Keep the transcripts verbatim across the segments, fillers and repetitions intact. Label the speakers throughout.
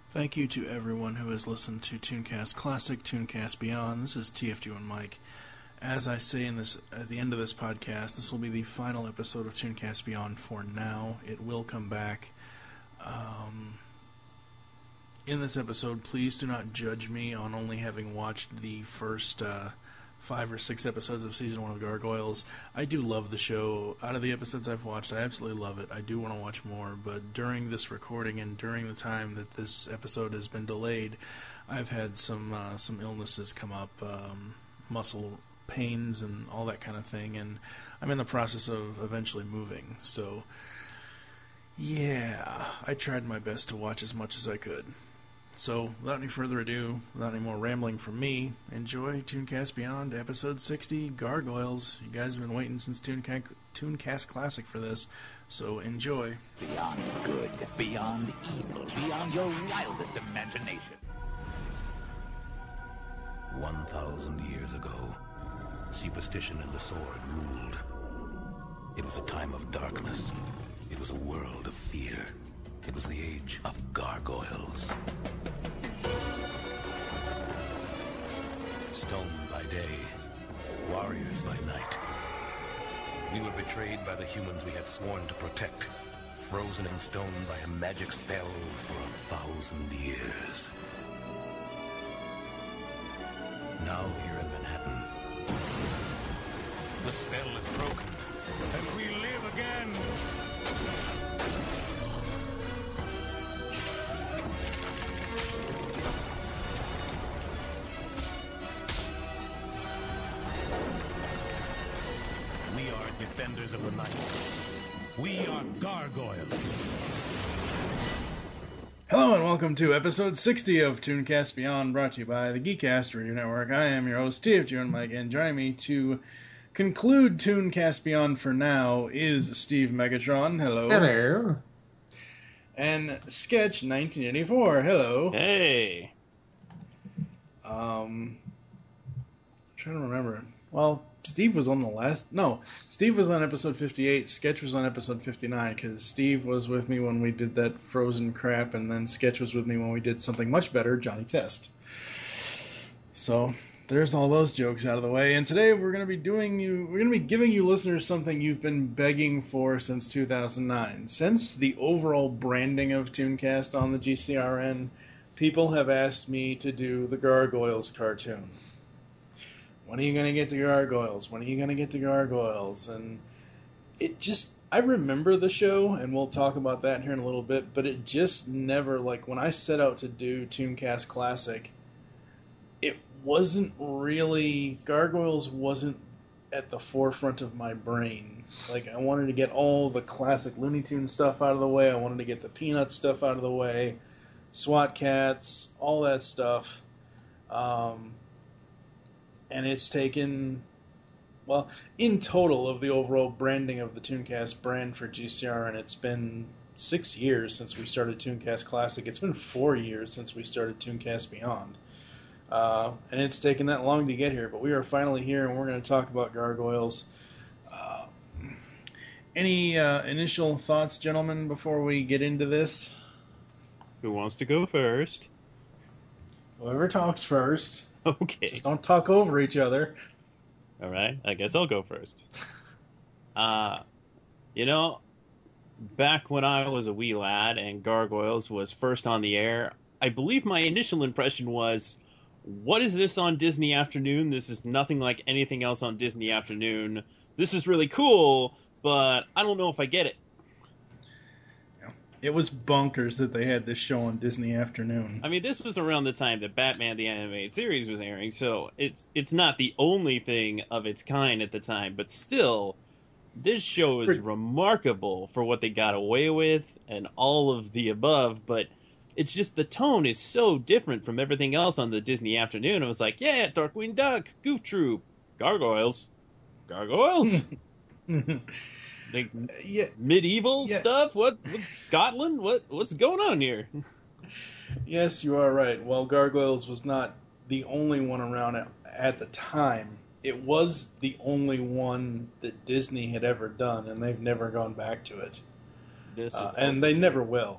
Speaker 1: Thank you to everyone who has listened to Tooncast Classic, Tooncast Beyond. This is T F two and Mike. As I say in this at the end of this podcast, this will be the final episode of Tooncast Beyond for now. It will come back. Um, in this episode, please do not judge me on only having watched the first uh, five or six episodes of Season one of Gargoyles. I do love the show. Out of the episodes I've watched, I absolutely love it. I do want to watch more, but during this recording and during the time that this episode has been delayed, I've had some uh, some illnesses come up, um, muscle pains and all that kind of thing, and I'm in the process of eventually moving. So, yeah, I tried my best to watch as much as I could. So, without any further ado, without any more rambling from me, enjoy Tooncast Beyond, episode sixty, Gargoyles. You guys have been waiting since Toonca- Tooncast Classic for this, so enjoy.
Speaker 2: Beyond good, beyond evil, beyond your wildest imagination.
Speaker 3: One thousand years ago, superstition and the sword ruled. It was a time of darkness. It was a world of fear. It was the age of gargoyles. Stone by day, warriors by night. We were betrayed by the humans we had sworn to protect, frozen in stone by a magic spell for a thousand years. Now here in Manhattan, the spell is broken, and we live again. We are defenders of the night. We are gargoyles.
Speaker 1: Hello and welcome to episode sixty of Tooncast Beyond, brought to you by the Geekcast Radio Network. I am your host, T F two and Mike, and joining me to conclude Tooncast Beyond for now is Steve Megatron. Hello.
Speaker 4: Hello.
Speaker 1: And Sketch nineteen eighty-four. Hello.
Speaker 4: Hey.
Speaker 1: Um, I'm trying to remember. Well, Steve was on the last... No, Steve was on episode fifty-eight. Sketch was on episode fifty-nine, because Steve was with me when we did that Frozen crap, and then Sketch was with me when we did something much better, Johnny Test. So, there's all those jokes out of the way. And today we're going to be doing you... We're going to be giving you listeners something you've been begging for since two thousand nine. Since the overall branding of Tooncast on the G C R N, people have asked me to do the Gargoyles cartoon. When are you going to get to Gargoyles? When are you going to get to Gargoyles? And it just... I remember the show, and we'll talk about that here in a little bit, but it just never... Like, when I set out to do Tooncast Classic, it wasn't really... Gargoyles wasn't at the forefront of my brain. Like, I wanted to get all the classic Looney Tunes stuff out of the way. I wanted to get the Peanuts stuff out of the way. SWAT Cats, all that stuff. Um... And it's taken, well, in total of the overall branding of the Tooncast brand for G C R, and it's been six years since we started Tooncast Classic. It's been four years since we started Tooncast Beyond. Uh, and it's taken that long to get here, but we are finally here, and we're going to talk about Gargoyles. Uh, any uh, initial thoughts, gentlemen, before we get into this?
Speaker 4: Who wants to go first?
Speaker 1: Whoever talks first.
Speaker 4: Okay.
Speaker 1: Just don't talk over each other.
Speaker 4: All right. I guess I'll go first. Uh, you know, back when I was a wee lad and Gargoyles was first on the air, I believe my initial impression was, what is this on Disney Afternoon? This is nothing like anything else on Disney Afternoon. This is really cool, but I don't know if I get it.
Speaker 1: It was bonkers that they had this show on Disney Afternoon.
Speaker 4: I mean, this was around the time that Batman the Animated Series was airing, so it's it's not the only thing of its kind at the time, but still, this show is remarkable for what they got away with and all of the above, but it's just the tone is so different from everything else on the Disney Afternoon. I was like, yeah, Darkwing Duck, Goof Troop, Gargoyles. Gargoyles? Like,
Speaker 1: yeah,
Speaker 4: medieval
Speaker 1: yeah.
Speaker 4: stuff? What, what? Scotland? What? What's going on here?
Speaker 1: Yes, you are right. Well, Gargoyles was not the only one around at, at the time. It was the only one that Disney had ever done, and they've never gone back to it.
Speaker 4: This is
Speaker 1: uh, and they
Speaker 4: true.
Speaker 1: never will.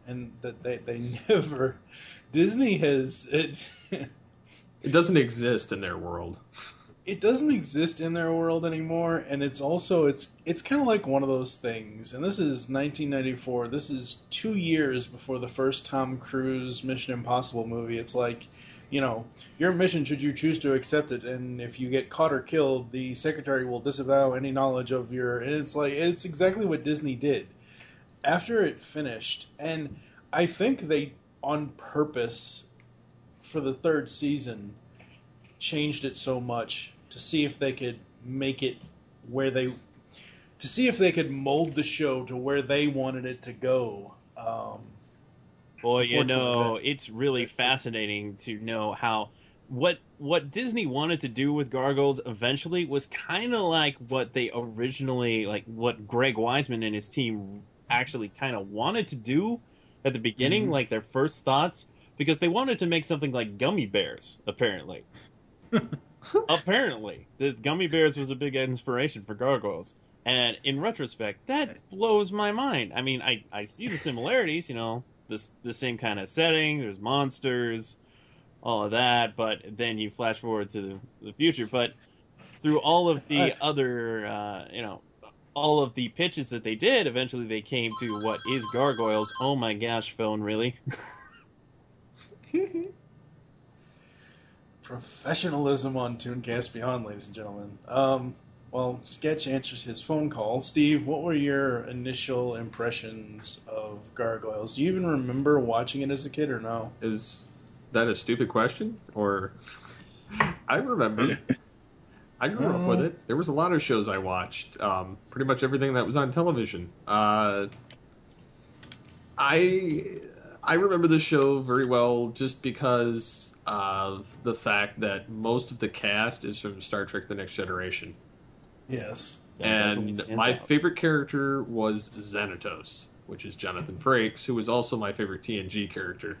Speaker 1: and that they they never Disney has it.
Speaker 5: It doesn't exist in their world.
Speaker 1: It doesn't exist in their world anymore, and it's also it's it's kind of like one of those things. And this is nineteen ninety-four. This is two years before the first Tom Cruise Mission Impossible movie. It's like, you know, your mission should you choose to accept it, and if you get caught or killed, the secretary will disavow any knowledge of your. And it's like it's exactly what Disney did after it finished, and I think they on purpose for the third season changed it so much to see if they could make it where they to see if they could mold the show to where they wanted it to go. Um,
Speaker 4: Boy, you know, it's really fascinating to know how what what Disney wanted to do with Gargoyles eventually was kind of like what they originally like what Greg Wiseman and his team actually kind of wanted to do at the beginning, mm-hmm. like their first thoughts, because they wanted to make something like Gummy Bears, apparently. Apparently, the Gummy Bears was a big inspiration for Gargoyles, and in retrospect, that blows my mind. I mean, I, I see the similarities, you know, this the same kind of setting. There's monsters, all of that, but then you flash forward to the, the future. But through all of the I, other, uh, you know, all of the pitches that they did, eventually they came to what is Gargoyles. Oh my gosh, Phone, really?
Speaker 1: Professionalism on Tooncast Beyond, ladies and gentlemen. Um, well, Sketch answers his phone call. Steve, what were your initial impressions of Gargoyles? Do you even remember watching it as a kid or no?
Speaker 5: Is that a stupid question? Or I remember. I grew up with it. There was a lot of shows I watched. Um, pretty much everything that was on television. Uh, I I remember the show very well just because of the fact that most of the cast is from Star Trek The Next Generation.
Speaker 1: Yes.
Speaker 5: And my out. favorite character was Xanatos, which is Jonathan Frakes, who was also my favorite T N G character.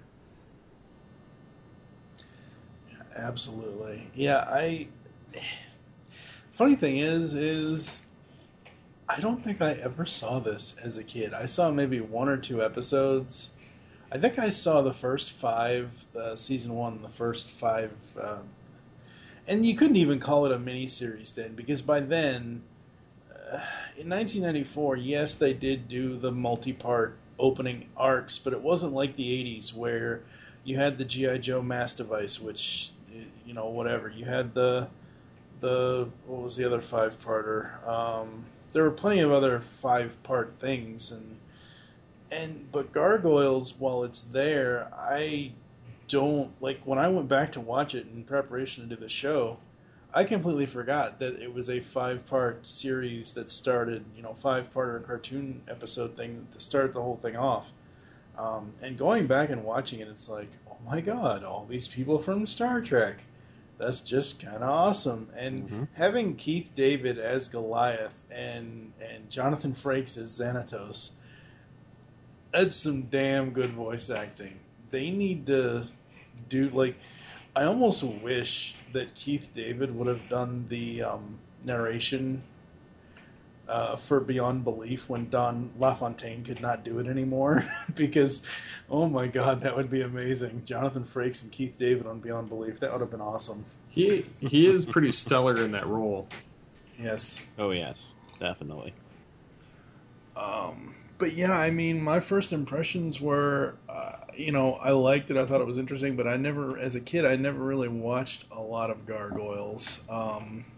Speaker 1: Yeah, absolutely. Yeah, I... Funny thing is, is I don't think I ever saw this as a kid. I saw maybe one or two episodes. I think I saw the first five, uh, season one, the first five, uh, and you couldn't even call it a miniseries then, because by then, uh, in nineteen ninety-four, yes, they did do the multi-part opening arcs, but it wasn't like the eighties where you had the G I. Joe mass device, which, you know, whatever. You had the, the what was the other five-parter? Um, there were plenty of other five-part things, and And but Gargoyles, while it's there, I don't like when I went back to watch it in preparation to do the show, I completely forgot that it was a five part series that started, you know, five part or cartoon episode thing to start the whole thing off. Um, and going back and watching it, it's like, oh my god, all these people from Star Trek. That's just kind of awesome. And mm-hmm. having Keith David as Goliath and and Jonathan Frakes as Xanatos. That's some damn good voice acting. They need to do, like, I almost wish that Keith David would have done the um, narration uh, for Beyond Belief when Don LaFontaine could not do it anymore. Because, oh my god, that would be amazing. Jonathan Frakes and Keith David on Beyond Belief. That would have been awesome.
Speaker 5: He, he is pretty stellar in that role.
Speaker 1: Yes.
Speaker 4: Oh, yes. Definitely.
Speaker 1: Um... But yeah, I mean, my first impressions were, uh, you know, I liked it. I thought it was interesting, but I never, as a kid, I never really watched a lot of Gargoyles. Um,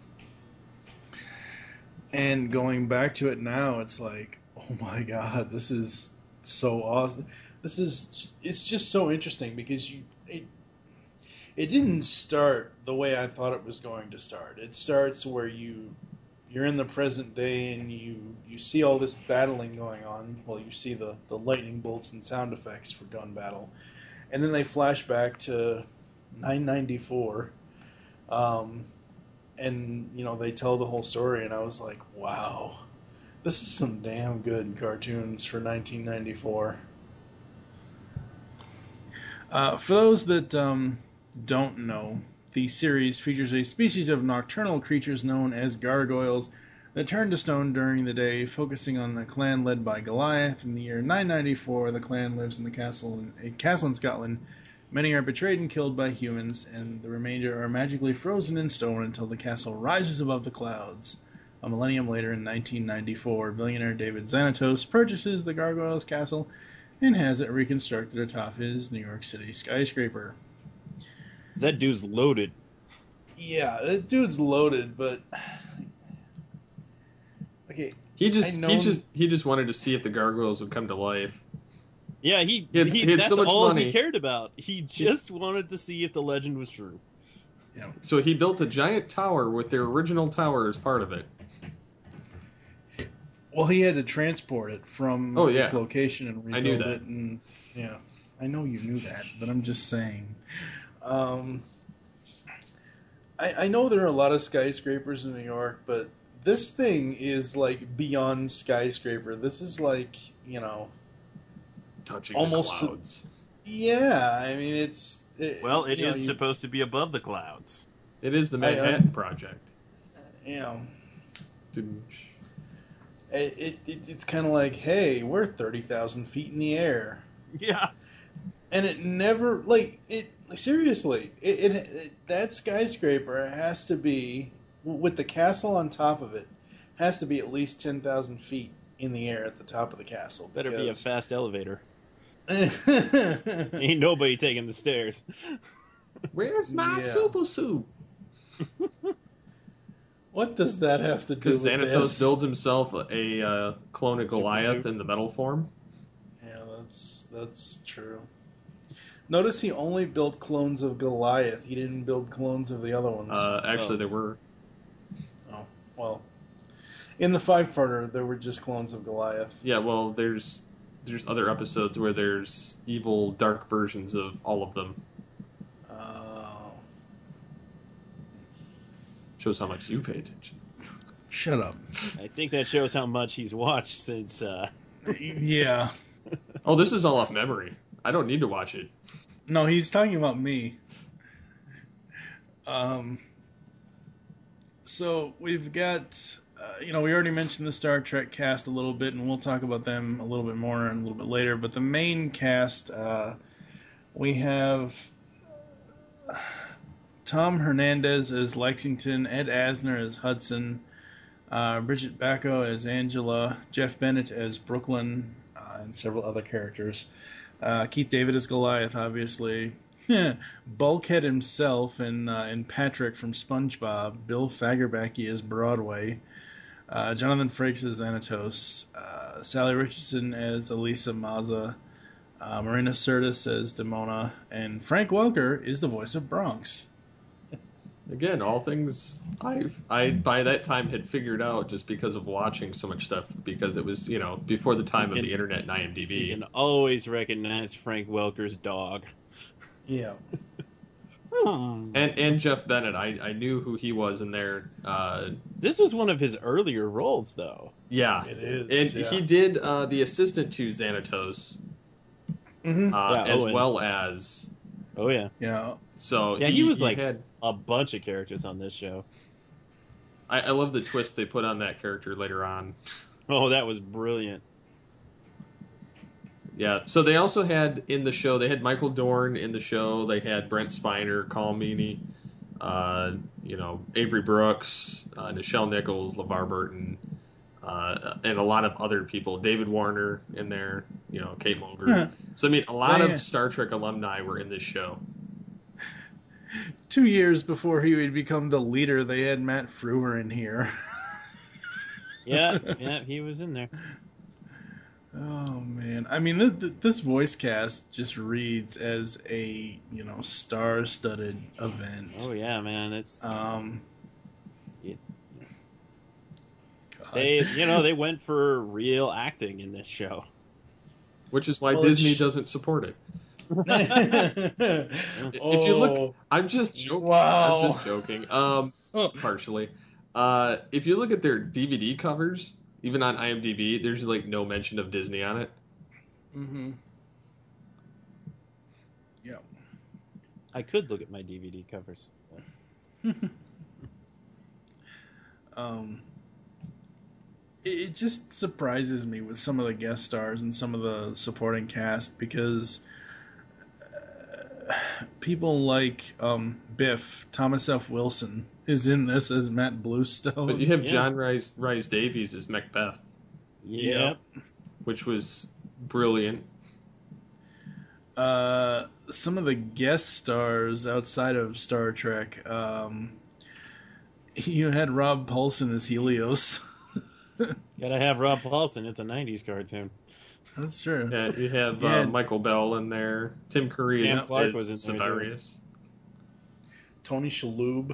Speaker 1: and going back to it now, it's like, oh my god, this is so awesome. This is, just, it's just so interesting because you, it, it didn't start the way I thought it was going to start. It starts where you. You're in the present day and you, you see all this battling going on. Well, you see the, the lightning bolts and sound effects for gun battle. And then they flash back to nine ninety-four. Um, and, you know, they tell the whole story. And I was like, wow, this is some damn good cartoons for nineteen ninety-four. Uh, for those that um, don't know... The series features a species of nocturnal creatures known as gargoyles that turned to stone during the day, focusing on the clan led by Goliath. In the year nine ninety-four, the clan lives in the castle in a castle in Scotland. Many are betrayed and killed by humans, and the remainder are magically frozen in stone until the castle rises above the clouds. A millennium later, in nineteen ninety-four, billionaire David Xanatos purchases the Gargoyles Castle and has it reconstructed atop his New York City skyscraper.
Speaker 4: That dude's loaded.
Speaker 1: Yeah, that dude's loaded, but okay.
Speaker 5: He just
Speaker 1: I know-
Speaker 5: he just he just wanted to see if the gargoyles would come to life.
Speaker 4: Yeah, he,
Speaker 5: He had-
Speaker 4: he,
Speaker 5: he had
Speaker 4: that's
Speaker 5: so much
Speaker 4: all
Speaker 5: money.
Speaker 4: he cared about. He just wanted to see if the legend was true.
Speaker 1: Yeah.
Speaker 5: So he built a giant tower with their original tower as part of it.
Speaker 1: Well, he had to transport it from
Speaker 5: Oh, yeah.
Speaker 1: its location and rebuild
Speaker 5: I knew that.
Speaker 1: it, and yeah, I know you knew that, but I'm just saying. Um, I, I know there are a lot of skyscrapers in New York, but this thing is like beyond skyscraper. This is like, you know,
Speaker 5: Touching
Speaker 1: Almost
Speaker 5: the
Speaker 1: to-
Speaker 5: clouds.
Speaker 1: yeah. I mean, it's it,
Speaker 4: Well, it
Speaker 1: you
Speaker 4: is
Speaker 1: know, you-
Speaker 4: supposed to be above the clouds.
Speaker 5: It is the
Speaker 1: I, uh,
Speaker 5: Manhattan Project.
Speaker 1: you know,
Speaker 5: Dude.
Speaker 1: it, it, it it's kind of like, hey, we're thirty thousand feet in the air.
Speaker 4: Yeah.
Speaker 1: And it never, like, it, seriously, it, it, it that skyscraper has to be, with the castle on top of it, has to be at least ten thousand feet in the air at the top of the castle.
Speaker 4: Better be a
Speaker 1: because-
Speaker 4: fast elevator. Ain't nobody taking the stairs.
Speaker 5: Where's my
Speaker 1: Yeah.
Speaker 5: super suit?
Speaker 1: What does that have to do
Speaker 5: Because
Speaker 1: with
Speaker 5: Xanatos
Speaker 1: this?
Speaker 5: builds himself a uh, clone of
Speaker 4: Super
Speaker 5: Goliath
Speaker 4: suit.
Speaker 5: in the metal form.
Speaker 1: Yeah, that's, that's true. Notice he only built clones of Goliath. He didn't build clones of the other ones.
Speaker 5: Uh, actually,
Speaker 4: Oh.
Speaker 5: there were.
Speaker 1: oh, well. In the five-parter, there were just clones of Goliath.
Speaker 5: Yeah, well, there's there's other episodes where there's evil, dark versions of all of them.
Speaker 1: Oh.
Speaker 5: Shows how much you pay attention.
Speaker 1: Shut up.
Speaker 4: I think that shows how much he's watched since. Uh,
Speaker 1: Yeah.
Speaker 5: Oh, this is all off memory. I don't need to watch it.
Speaker 1: No, he's talking about me. Um. So we've got, uh, you know, we already mentioned the Star Trek cast a little bit, and we'll talk about them a little bit more and a little bit later. But the main cast, uh, we have Tom Hernandez as Lexington, Ed Asner as Hudson, uh, Bridget Bacco as Angela, Jeff Bennett as Brooklyn, uh, and several other characters. Uh, Keith David as Goliath, obviously. Bulkhead himself and uh, and Patrick from SpongeBob. Bill Fagerbakke as Broadway. Uh, Jonathan Frakes as Xanatos. Uh, Sally Richardson as Elisa Maza. Uh, Marina Sirtis as Demona. And Frank Welker is the voice of Bronx.
Speaker 5: Again, all things I've I by that time had figured out just because of watching so much stuff, because it was, you know, before the time
Speaker 4: You
Speaker 5: of
Speaker 4: can-
Speaker 5: the internet and
Speaker 4: you
Speaker 5: IMDb.
Speaker 4: can always recognize Frank Welker's dog.
Speaker 1: Yeah.
Speaker 5: And and Jeff Bennett, I, I knew who he was in there. Uh,
Speaker 4: This was one of his earlier roles, though.
Speaker 5: yeah,
Speaker 1: It is.
Speaker 5: and
Speaker 1: yeah.
Speaker 5: he did uh, the assistant to Xanatos,
Speaker 1: Mhm.
Speaker 5: uh,
Speaker 4: Yeah,
Speaker 5: as
Speaker 4: Owen.
Speaker 5: well as
Speaker 4: Oh yeah,
Speaker 1: Yeah.
Speaker 5: so.
Speaker 4: Yeah, he was like-
Speaker 5: had.
Speaker 4: a bunch of characters on this show.
Speaker 5: I, I love the twist they put on that character later on.
Speaker 4: Oh, that was brilliant.
Speaker 5: Yeah, so they also had in the show, they had Michael Dorn in the show, they had Brent Spiner, Carl Meany, uh, you know, Avery Brooks, uh, Nichelle Nichols, LeVar Burton, uh, and a lot of other people. David Warner in there, you know, Kate Mulgrew.
Speaker 1: Huh.
Speaker 5: So, I mean, a lot
Speaker 1: Oh, yeah.
Speaker 5: of Star Trek alumni were in this show.
Speaker 1: Two years before he would become the leader, they had Matt Frewer in here.
Speaker 4: Yeah, yeah, he was in there.
Speaker 1: Oh man, I mean, th- th- this voice cast just reads as a, you know, star-studded event.
Speaker 4: Oh yeah, man, it's,
Speaker 1: Um,
Speaker 4: it's
Speaker 1: God.
Speaker 4: they, you know, they went for real acting in this show.
Speaker 5: Which is why
Speaker 1: Well,
Speaker 5: Disney
Speaker 1: it's-
Speaker 5: doesn't support it.
Speaker 1: if
Speaker 5: you look- I'm just joking.
Speaker 1: Wow.
Speaker 5: I'm just joking. Um, partially. Uh, if you look at their D V D covers, even on IMDb, there's like no mention of Disney on it.
Speaker 1: Mm-hmm. Yeah.
Speaker 4: I could look at my D V D covers.
Speaker 1: Um, it just surprises me with some of the guest stars and some of the supporting cast because uh, people like um, Biff, Thomas F. Wilson, is in this as Matt Bluestone.
Speaker 5: But you have
Speaker 4: Yeah.
Speaker 5: John Rhys, Rhys Davies as Macbeth,
Speaker 4: Yep.
Speaker 5: which was brilliant.
Speaker 1: Uh, some of the guest stars outside of Star Trek, um, you had Rob Paulson as Helios.
Speaker 4: Gotta have Rob Paulson. It's a nineties cartoon.
Speaker 1: That's true.
Speaker 5: Yeah, you have
Speaker 1: Yeah.
Speaker 5: uh, Michael Bell in there. Tim Curry
Speaker 4: Cam
Speaker 5: is,
Speaker 4: Clark
Speaker 5: is
Speaker 4: was in there, too.
Speaker 5: Severius.
Speaker 1: Tony Shalhoub.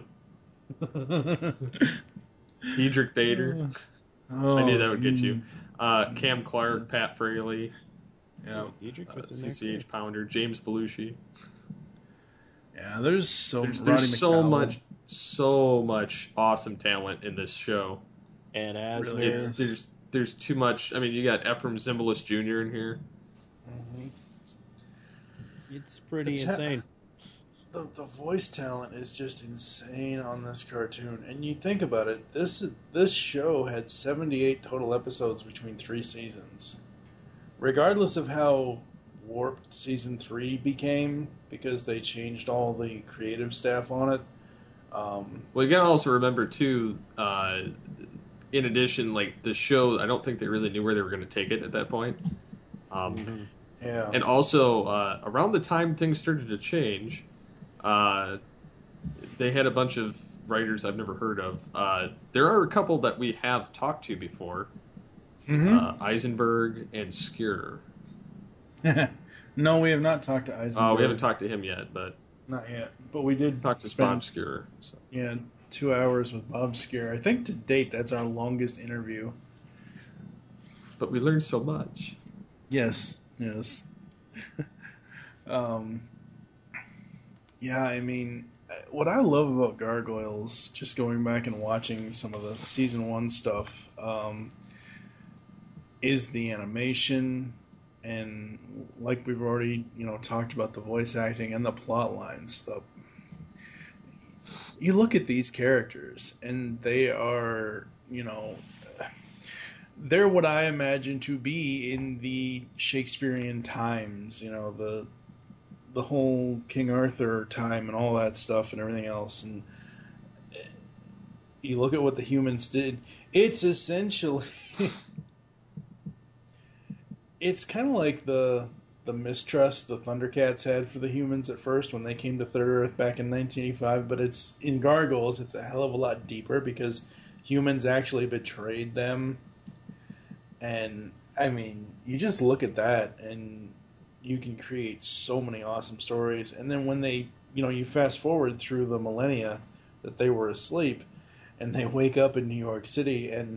Speaker 5: Diedrich Bader.
Speaker 1: Oh,
Speaker 5: I knew that would get you.
Speaker 1: mm,
Speaker 5: Uh, Cam Clark, Pat Fraley,
Speaker 1: Yeah,
Speaker 4: Diedrich
Speaker 5: uh,
Speaker 4: was in there,
Speaker 5: C C H
Speaker 4: too.
Speaker 5: Pounder, James Belushi.
Speaker 1: yeah. There's so
Speaker 5: There's,
Speaker 1: Roddy
Speaker 5: there's so
Speaker 1: McDowell.
Speaker 5: much, so much awesome talent in this show.
Speaker 4: And as
Speaker 1: Really
Speaker 4: there's-
Speaker 1: is.
Speaker 5: There's there's too much. I mean, you got Ephraim Zimbalist Junior in here.
Speaker 1: Mhm.
Speaker 4: it's pretty
Speaker 1: The ta-
Speaker 4: insane.
Speaker 1: The, the voice talent is just insane on this cartoon, and you think about it. This is, this show had seventy-eight total episodes between three seasons. Regardless of how warped season three became, because they changed all the creative staff on it. Um,
Speaker 5: Well, you gotta also remember too. Uh, in addition, like the show, I don't think they really knew where they were going to take it at that point. Um,
Speaker 4: Mhm.
Speaker 1: yeah,
Speaker 5: And also, uh, around the time things started to change, uh, they had a bunch of writers I've never heard of. Uh, there are a couple that we have talked to before,
Speaker 1: Mhm.
Speaker 5: uh, Eisenberg and Skir.
Speaker 1: no, we have not talked to Eisenberg.
Speaker 5: Uh, we haven't talked to him yet, but
Speaker 1: Not yet, but we did
Speaker 5: talked to
Speaker 1: spend
Speaker 5: Bob Skir. So.
Speaker 1: yeah two hours with Bob Scare. I think to date that's our longest interview.
Speaker 5: But we learned so much.
Speaker 1: Yes, yes. um, yeah, I mean, what I love about Gargoyles, just going back and watching some of the season one stuff, um, is the animation, and like we've already, you know, talked about the voice acting and the plot lines. The you look at these characters, and they are, you know, they're what I imagine to be in the Shakespearean times, you know, the the whole King Arthur time and all that stuff and everything else. And you look at what the humans did, it's essentially it's kind of like the the mistrust the Thundercats had for the humans at first when they came to Third Earth back in nineteen eighty-five, but it's in Gargoyles it's a hell of a lot deeper because humans actually betrayed them. And I mean, you just look at that and you can create so many awesome stories. And then when they, you know, you fast forward through the millennia that they were asleep and they wake up in New York City and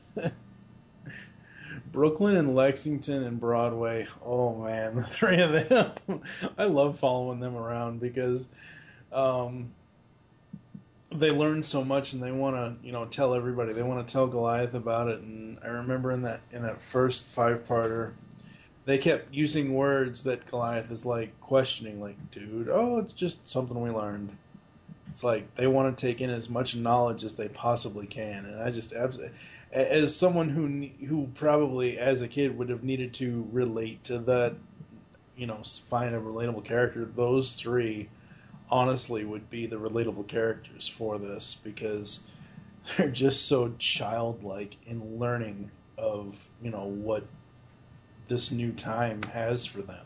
Speaker 1: Brooklyn and Lexington and Broadway. Oh man, the three of them. I love following them around because um, they learn so much and they want to, you know, tell everybody. They want to tell Goliath about it. And I remember in that in that first five-parter, they kept using words that Goliath is like questioning, like, "Dude, oh, it's just something we learned." It's like they want to take in as much knowledge as they possibly can, and I just absolutely, as someone who who probably as a kid would have needed to relate to that, you know, find a relatable character. Those three, honestly, would be the relatable characters for this because they're just so childlike in learning of, you know, what this new time has for them.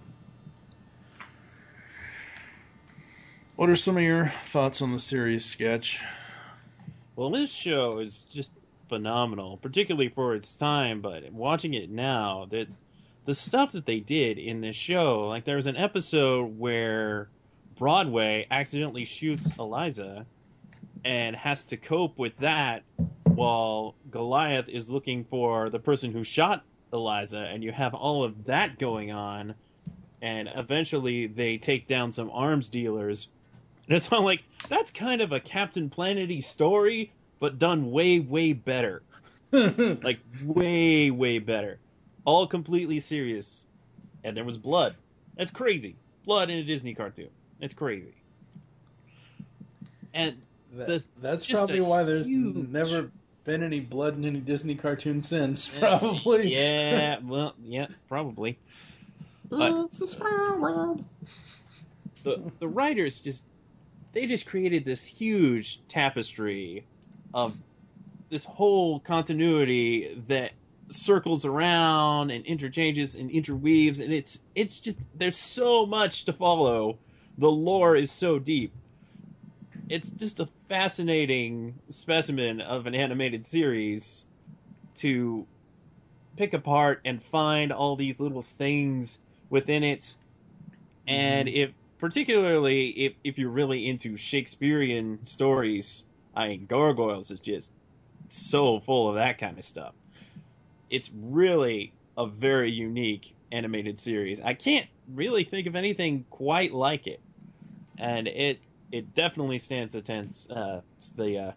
Speaker 1: What are some of your thoughts on the series, Sketch?
Speaker 4: Well, this show is just phenomenal, particularly for its time, but watching it now, there's the stuff that they did in this show. Like, there was an episode where Broadway accidentally shoots Eliza and has to cope with that while Goliath is looking for the person who shot Eliza, and you have all of that going on, and eventually they take down some arms dealers. And it's all like, that's kind of a Captain Planet-y story, but done way, way better. Like, way, way better. All completely serious. And there was blood. That's crazy. Blood in a Disney cartoon. It's crazy. And
Speaker 1: That,
Speaker 4: the-
Speaker 1: that's
Speaker 4: just
Speaker 1: probably
Speaker 4: a
Speaker 1: why there's
Speaker 4: huge-
Speaker 1: never been any blood in any Disney cartoon since, probably.
Speaker 4: Yeah, well, yeah, probably. But
Speaker 5: It's a small world.
Speaker 4: the the writers just they just created this huge tapestry of this whole continuity that circles around and interchanges and interweaves, and it's it's just there's so much to follow. The lore is so deep. It's just a fascinating specimen of an animated series to pick apart and find all these little things within it. And if particularly if, if you're really into Shakespearean stories, I mean, Gargoyles is just so full of that kind of stuff. It's really a very unique animated series. I can't really think of anything quite like it. And it it definitely stands the test, uh, the,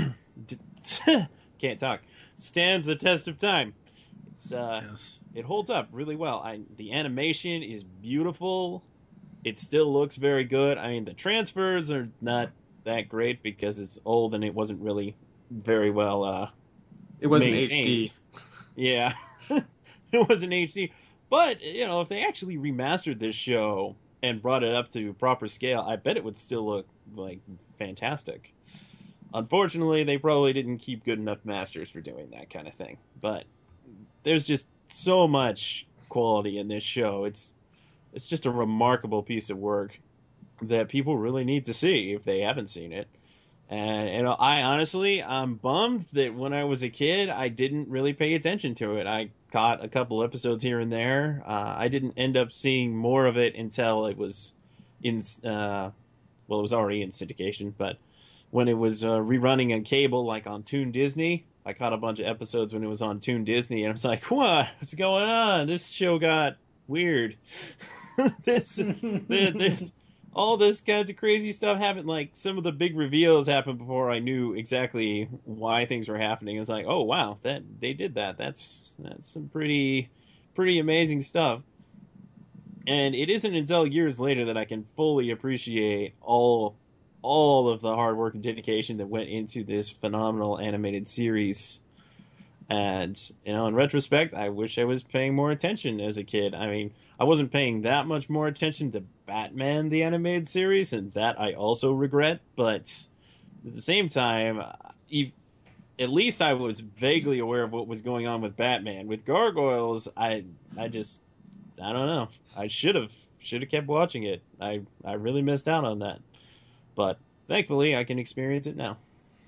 Speaker 4: uh, can't talk, stands the test of time. It's, uh,
Speaker 1: Yes.
Speaker 4: it holds up really well. I, the animation is beautiful. It still looks very good. I mean, the transfers are not that great because it's old and it wasn't really very well, uh,
Speaker 5: It wasn't
Speaker 4: maintained.
Speaker 5: H D.
Speaker 4: Yeah. It wasn't H D. But, you know, if they actually remastered this show and brought it up to proper scale, I bet it would still look, like, fantastic. Unfortunately, they probably didn't keep good enough masters for doing that kind of thing. But there's just so much quality in this show. It's it's just a remarkable piece of work that people really need to see if they haven't seen it. And, and I honestly, I'm bummed that when I was a kid, I didn't really pay attention to it. I caught a couple episodes here and there. Uh, I didn't end up seeing more of it until it was in, uh, well, it was already in syndication, but when it was uh, rerunning on cable, like on Toon Disney, I caught a bunch of episodes when it was on Toon Disney, and I was like, what? What's going on? This show got weird. this, this, all this kinds of crazy stuff happened. Like, some of the big reveals happened before I knew exactly why things were happening. I was like, oh wow, that they did that. That's that's some pretty pretty amazing stuff. And it isn't until years later that I can fully appreciate all all of the hard work and dedication that went into this phenomenal animated series. And, you know, in retrospect, I wish I was paying more attention as a kid. I mean, I wasn't paying that much more attention to Batman, the animated series, and that I also regret. But at the same time, at least I was vaguely aware of what was going on with Batman. With Gargoyles, I I just, I don't know. I should have should have kept watching it. I, I really missed out on that. But thankfully, I can experience it now.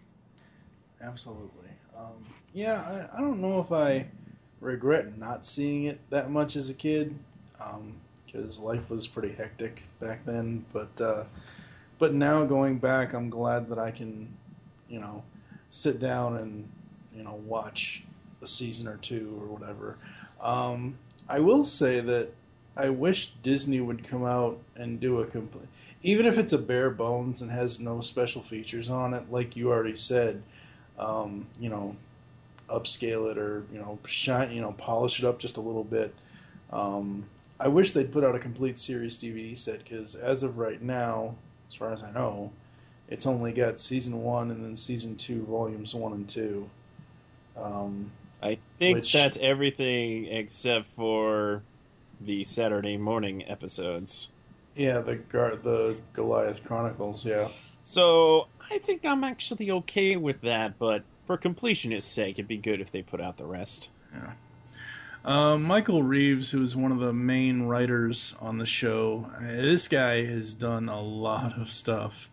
Speaker 1: Absolutely. Um, yeah, I, I don't know if I regret not seeing it that much as a kid, because um, life was pretty hectic back then. But uh, but now going back, I'm glad that I can, you know, sit down and, you know, watch a season or two or whatever. Um, I will say that I wish Disney would come out and do a complete, even if it's a bare bones and has no special features on it, like you already said. Um, you know, upscale it or, you know, shine, you know, polish it up just a little bit. Um, I wish they'd put out a complete series D V D set, because as of right now, as far as I know, it's only got season one and then season two, volumes one and two. Um,
Speaker 4: I think
Speaker 1: which,
Speaker 4: that's everything except for the Saturday morning episodes.
Speaker 1: Yeah, the Gar- the Goliath Chronicles, yeah.
Speaker 4: So I think I'm actually okay with that, but for completionist's sake, it'd be good if they put out the rest.
Speaker 1: Yeah. Uh, Michael Reeves, who is one of the main writers on the show, this guy has done a lot of stuff.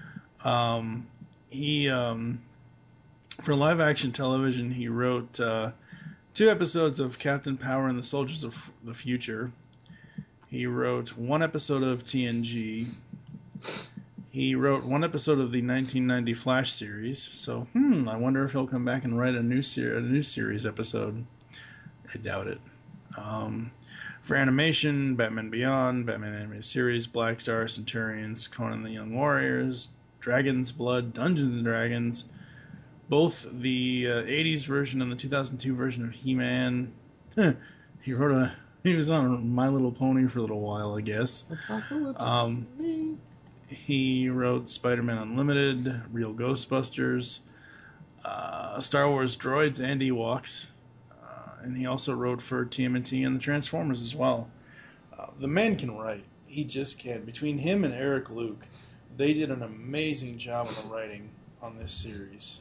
Speaker 1: Um, he, um, for live action television, he wrote uh, two episodes of Captain Power and the Soldiers of the Future. He wrote one episode of T N G. He wrote one episode of the nineteen ninety Flash series. So, hmm, I wonder if he'll come back and write a new ser- a new series episode. I doubt it. Um, for animation, Batman Beyond, Batman Animated Series, Black Star, Centurions, Conan the Young Warriors, Dragon's Blood, Dungeons and Dragons, both the uh, eighties version and the two thousand two version of He-Man. He wrote a. He was on My Little Pony for a little while, I guess. Um, he wrote Spider-Man Unlimited, Real Ghostbusters, uh, Star Wars droids and Ewoks. Uh, and he also wrote for T M N T and the Transformers as well. Uh, the man can write. He just can. Between him and Eric Luke, they did an amazing job of the writing on this series.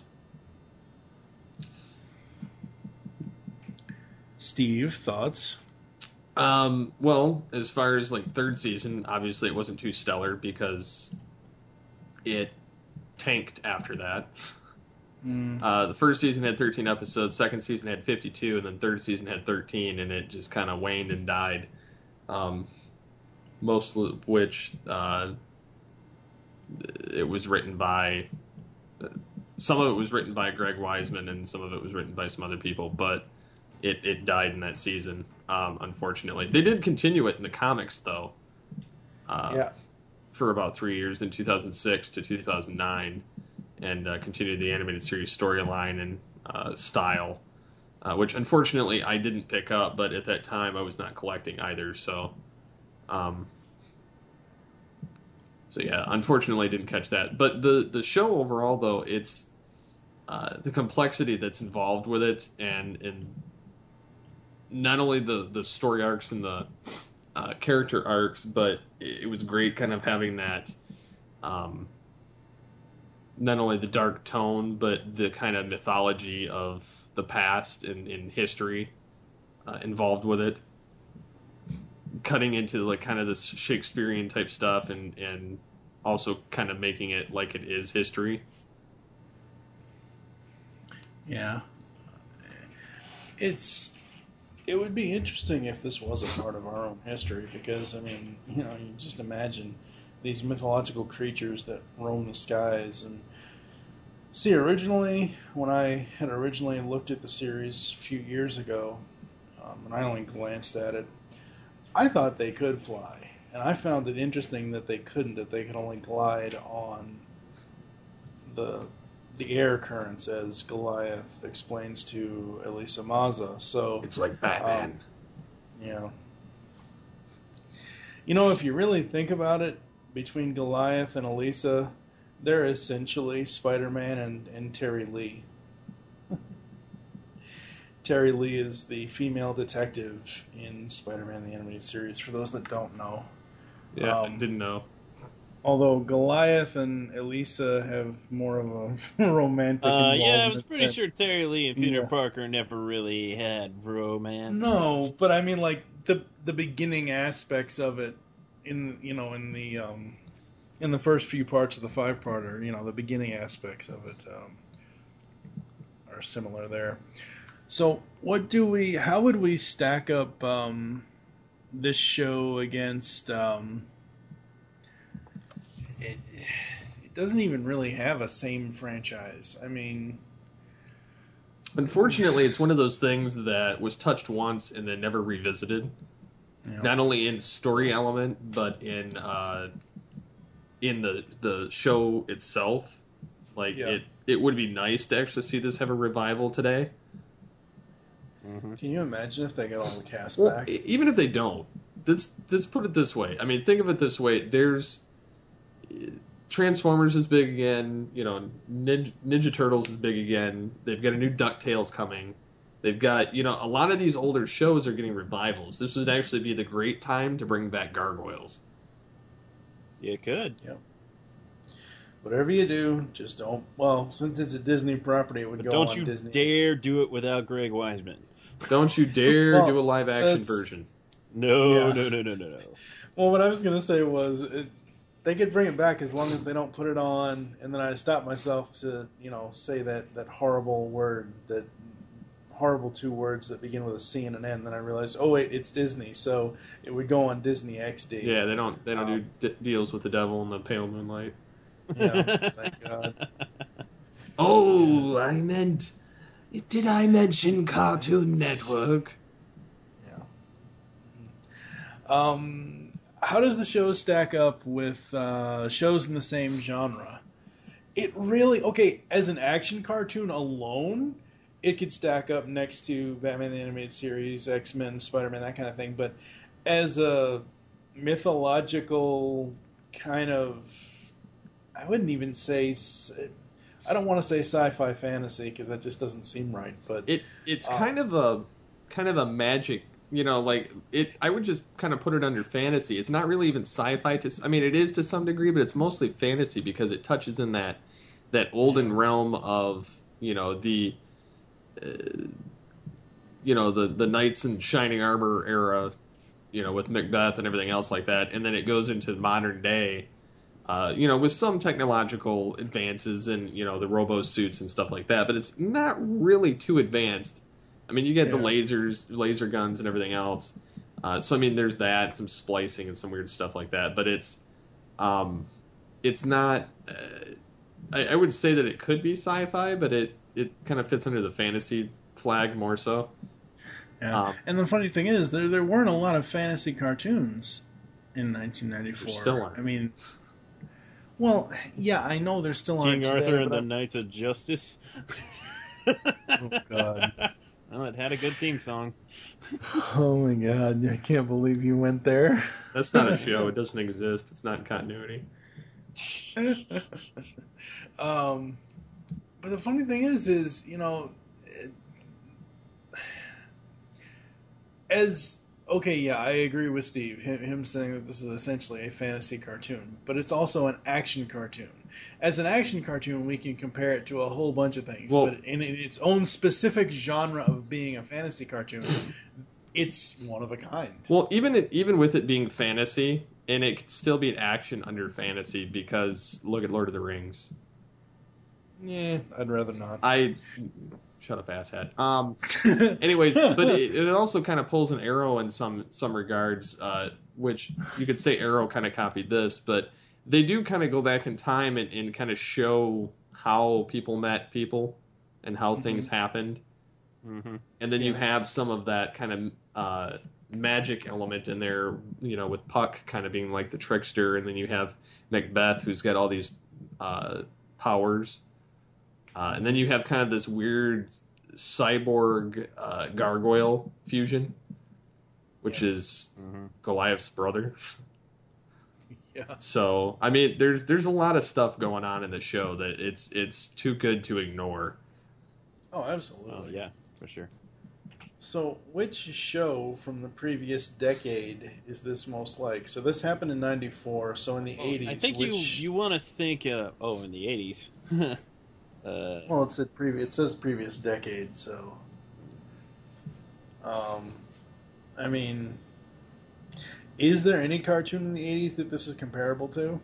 Speaker 1: Steve, thoughts?
Speaker 5: Um, well, as far as like third season, obviously it wasn't too stellar because it tanked after that.
Speaker 1: Mm.
Speaker 5: Uh, the first season had thirteen episodes, second season had fifty-two, and then third season had thirteen, and it just kind of waned and died. Um, most of which uh, it was written by. Some of it was written by Greg Weisman, and some of it was written by some other people, but it, it died in that season, um, unfortunately. They did continue it in the comics, though. Uh,
Speaker 1: yeah.
Speaker 5: For about three years, in two thousand six to two thousand nine, and uh, continued the animated series storyline and uh, style, uh, which unfortunately I didn't pick up, but at that time I was not collecting either, so... Um, so yeah, unfortunately I didn't catch that. But the, the show overall, though, it's uh, the complexity that's involved with it, and, and not only the, the story arcs and the uh, character arcs, but it was great kind of having that, um, not only the dark tone, but the kind of mythology of the past and, and history uh, involved with it. Cutting into like kind of this Shakespearean type stuff, and, and also kind of making it like it is history.
Speaker 1: Yeah. It's it would be interesting if this was a part of our own history, because I mean, you know, you just imagine these mythological creatures that roam the skies. And see, originally when I had originally looked at the series a few years ago, um, and I only glanced at it, I thought they could fly, and I found it interesting that they couldn't, that they could only glide on the the air currents, as Goliath explains to Elisa Maza. So
Speaker 5: It's like Batman.
Speaker 1: Um, yeah. You know, if you really think about it, between Goliath and Elisa, they're essentially Spider-Man and, and Terry Lee. Terry Lee is the female detective in Spider-Man the Animated Series, for those that don't know.
Speaker 5: Yeah,
Speaker 1: Um,
Speaker 5: I didn't know.
Speaker 1: Although Goliath and Elisa have more of a romantic
Speaker 4: Uh,
Speaker 1: involvement.
Speaker 4: yeah, I was pretty
Speaker 1: than-
Speaker 4: sure Terry Lee and Peter
Speaker 1: Yeah.
Speaker 4: Parker never really had romance.
Speaker 1: No, but I mean, like, the the beginning aspects of it in, you know, in the um, in the first few parts of the five-parter, you know, the beginning aspects of it um, are similar there. So, what do we? How would we stack up um, this show against? Um, it, it doesn't even really have a same franchise. I mean,
Speaker 5: Unfortunately, it's one of those things that was touched once and then never revisited.
Speaker 1: you know,
Speaker 5: Not only in story element, but in uh, in the the show itself. Like
Speaker 1: Yeah.
Speaker 5: it, it would be nice to actually see this have a revival today.
Speaker 1: can you imagine if they got all the cast
Speaker 5: Well,
Speaker 1: back?
Speaker 5: e- even if they don't, let's let's put it this way. I mean, think of it this way. There's Transformers is big again. You know, Ninja, Ninja Turtles is big again. They've got a new DuckTales coming. They've got, you know, a lot of these older shows are getting revivals. This would actually be the great time to bring back Gargoyles.
Speaker 4: You could.
Speaker 1: Whatever you do, just don't. Well, since it's a Disney property, it would
Speaker 4: But
Speaker 1: go
Speaker 4: don't
Speaker 1: on
Speaker 4: you
Speaker 1: Disney.
Speaker 4: dare do it without Greg Wiseman.
Speaker 5: Don't you dare
Speaker 1: Well,
Speaker 5: do a live action
Speaker 1: that's-
Speaker 5: version.
Speaker 4: No,
Speaker 1: Yeah.
Speaker 4: no, no, no, no, no.
Speaker 1: Well, what I was gonna say was it, they could bring it back as long as they don't put it on. And then I stopped myself to, you know, say that that horrible word, that horrible two words that begin with a C and an N. Then I realized, oh wait, it's Disney, so it would go on Disney X D.
Speaker 5: Yeah, they don't they don't
Speaker 1: Um,
Speaker 5: do d- deals with the devil and the pale moonlight.
Speaker 1: Yeah, thank God.
Speaker 5: Oh, I meant. Did I mention Cartoon Network?
Speaker 1: Yeah. Um, how does the show stack up with uh, shows in the same genre? It really okay as an action cartoon alone. It could stack up next to Batman the Animated Series, X-Men, Spider-Man, that kind of thing. But as a mythological kind of, I wouldn't even say. I don't want to say sci-fi fantasy because that just doesn't seem right. But
Speaker 5: It it's
Speaker 1: uh,
Speaker 5: kind of a kind of a magic, you know, like it. I would just kind of put it under fantasy. It's not really even sci-fi. To I mean, it is to some degree, but it's mostly fantasy because it touches in that that olden realm of you know the. Uh, you know the the knights in shining armor era, you know, with Macbeth and everything else like that, and then it goes into modern day, uh, you know, with some technological advances and you know the robo suits and stuff like that, but it's not really too advanced. I mean, you get the
Speaker 1: Yeah.
Speaker 5: lasers, laser guns, and everything else. Uh, so I mean, there's that, some splicing and some weird stuff like that, but it's, um, it's not. Uh, I, I would say that it could be sci-fi, but it it kind of fits under the fantasy flag more so.
Speaker 1: Yeah.
Speaker 5: Um,
Speaker 1: and the funny thing is, there there weren't a lot of fantasy cartoons in nineteen ninety-four.
Speaker 5: There still aren't.
Speaker 1: I mean, well, yeah, I know there still aren't
Speaker 4: King
Speaker 1: today,
Speaker 4: Arthur and
Speaker 1: but
Speaker 4: the
Speaker 1: I-
Speaker 4: Knights of Justice.
Speaker 1: Oh God!
Speaker 4: Well, it had a good theme song.
Speaker 1: Oh my God! I can't believe you went there.
Speaker 5: That's not a show. It doesn't exist. It's not in continuity.
Speaker 1: um, but the funny thing is, is you know, it, as okay, yeah, I agree with Steve. Him, him saying that this is essentially a fantasy cartoon, but it's also an action cartoon. As an action cartoon, we can compare it to a whole bunch of things,
Speaker 5: Well-
Speaker 1: but in, in its own specific genre of being a fantasy cartoon, it's one of a kind.
Speaker 5: Well, even it, even with it being fantasy, and it could still be an action under fantasy because look at Lord of the Rings.
Speaker 1: Yeah, I'd rather not.
Speaker 5: I shut up, asshat. Um. Anyways, but it, it also kind of pulls an Arrow in some some regards, uh, which you could say Arrow kind of copied this, but they do kind of go back in time and, and kind of show how people met people and how things happened.
Speaker 4: Mm-hmm.
Speaker 5: And then you
Speaker 1: Yeah.
Speaker 5: have some of that kind of uh, magic element in there, you know, with Puck kind of being like the trickster, and then you have Macbeth who's got all these uh, powers, uh, and then you have kind of this weird cyborg uh, gargoyle fusion, which is
Speaker 4: Mm-hmm.
Speaker 5: Goliath's brother.
Speaker 1: Yeah.
Speaker 5: So I mean, there's there's a lot of stuff going on in the show that it's it's too good to ignore.
Speaker 1: Oh, absolutely.
Speaker 4: Oh yeah, for sure.
Speaker 1: So, which show from the previous decade is this most like? So, this happened in ninety-four. So, in the eighties,
Speaker 4: I think
Speaker 1: which,
Speaker 4: you you want to think. Uh, oh, in the eighties. uh,
Speaker 1: well, it said previous. It says previous decade. So, um, I mean, is there any cartoon in the eighties that this is comparable to?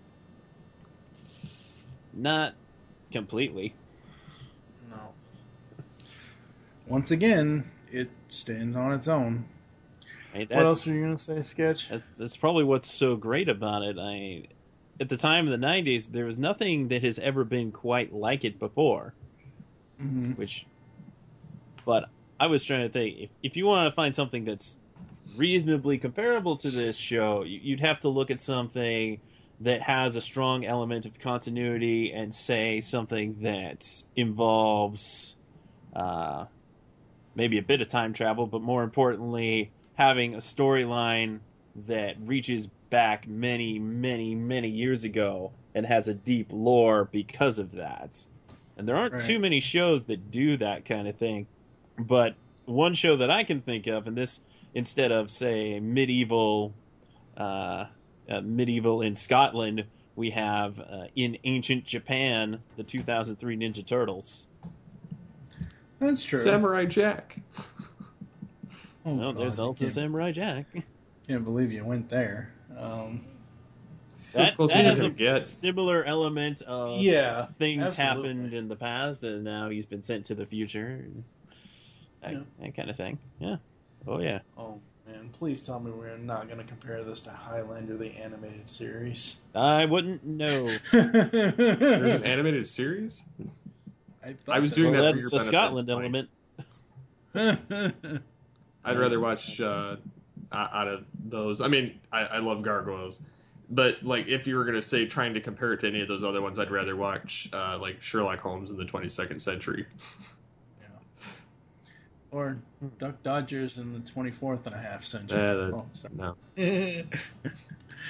Speaker 4: not completely.
Speaker 1: No. Once again, it stands on its own.
Speaker 4: I mean,
Speaker 1: What else
Speaker 4: that's-
Speaker 1: are you gonna say, Sketch?
Speaker 4: That's, that's probably what's so great about it. I, at the time of the nineties, there was nothing that has ever been quite like it before.
Speaker 1: Mm-hmm.
Speaker 4: Which, but I was trying to think if if you want to find something that's reasonably comparable to this show, you- you'd have to look at something that has a strong element of continuity and say something that involves uh, maybe a bit of time travel, but more importantly, having a storyline that reaches back many, many, many years ago and has a deep lore because of that. And there aren't
Speaker 1: Right.
Speaker 4: too many shows that do that kind of thing. But one show that I can think of, and this instead of say medieval, uh, uh, medieval in Scotland, we have uh, in ancient Japan the two thousand three Ninja Turtles.
Speaker 1: That's true.
Speaker 5: Samurai Jack.
Speaker 1: Oh,
Speaker 4: Well, there's
Speaker 1: God, I
Speaker 4: also
Speaker 1: can't,
Speaker 4: Samurai Jack.
Speaker 1: can't believe you went there. Um,
Speaker 5: As
Speaker 4: That,
Speaker 5: close
Speaker 4: that
Speaker 5: as
Speaker 4: has
Speaker 5: you
Speaker 4: a
Speaker 5: can get.
Speaker 4: similar element of
Speaker 1: yeah,
Speaker 4: things
Speaker 1: absolutely.
Speaker 4: happened in the past, and now he's been sent to the future. That,
Speaker 1: Yeah.
Speaker 4: that kind of thing. Yeah. Oh yeah.
Speaker 1: Oh man, please tell me we're not going to compare this to Highlander, the animated series.
Speaker 4: I wouldn't know.
Speaker 5: There's an animated series?
Speaker 1: I, thought
Speaker 5: I was
Speaker 1: that-
Speaker 5: doing
Speaker 4: Well,
Speaker 5: that for
Speaker 4: that's
Speaker 5: your
Speaker 4: the
Speaker 5: benefit,
Speaker 4: Scotland
Speaker 5: Mike.
Speaker 4: element.
Speaker 5: I'd rather watch uh, out of those. I mean, I, I love gargoyles, but like if you were gonna say trying to compare it to any of those other ones, I'd rather watch uh, like Sherlock Holmes in the twenty-second century.
Speaker 1: Yeah. Or Duck Dodgers in the twenty-fourth and a half century.
Speaker 5: Uh, that-
Speaker 1: Oh, sorry.
Speaker 5: no,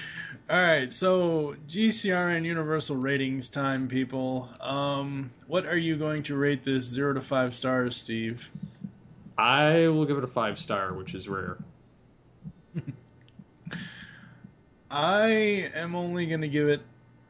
Speaker 1: All right, so G C R N Universal Ratings time, people. Um, what are you going to rate this zero to five stars, Steve?
Speaker 5: I will give it a five star, which is rare.
Speaker 1: I am only going to give it